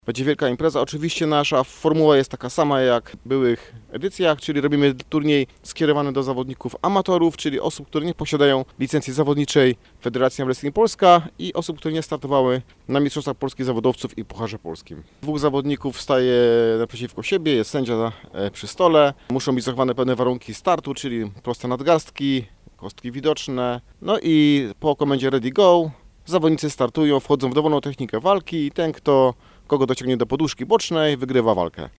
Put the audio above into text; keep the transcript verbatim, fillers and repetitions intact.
Będzie wielka impreza. Oczywiście nasza formuła jest taka sama jak w byłych edycjach, czyli robimy turniej skierowany do zawodników amatorów, czyli osób, które nie posiadają licencji zawodniczej Federacja Wrestling Polska i osób, które nie startowały na Mistrzostwach Polskich Zawodowców i Pucharze Polskim. Dwóch zawodników staje naprzeciwko siebie, jest sędzia przy stole. Muszą być zachowane pewne warunki startu, czyli proste nadgarstki, kostki widoczne. No i po komendzie ready go zawodnicy startują, wchodzą w dowolną technikę walki i ten, kto kogo dociągnie do poduszki bocznej, wygrywa walkę.